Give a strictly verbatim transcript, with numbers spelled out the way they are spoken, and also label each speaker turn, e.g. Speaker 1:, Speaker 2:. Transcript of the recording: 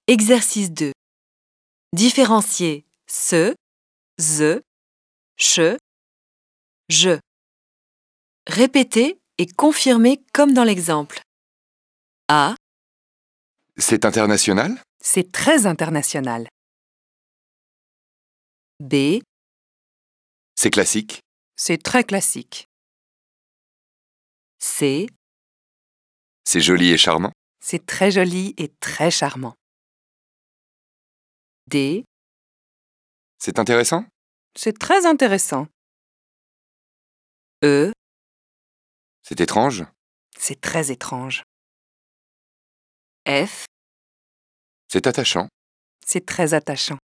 Speaker 1: Exercice deux. Différencier ce, ze, che, je. Répétez et confirmez comme dans l'exemple. A.
Speaker 2: C'est international?
Speaker 3: C'est très international.
Speaker 1: B.
Speaker 2: C'est classique?
Speaker 3: C'est très classique.
Speaker 1: C.
Speaker 2: C'est joli et charmant?
Speaker 3: C'est très joli et très charmant.
Speaker 1: D.
Speaker 2: C'est intéressant?
Speaker 3: C'est très intéressant.
Speaker 1: E.
Speaker 2: C'est étrange?
Speaker 3: C'est très étrange.
Speaker 1: F.
Speaker 2: C'est attachant?
Speaker 3: C'est très attachant.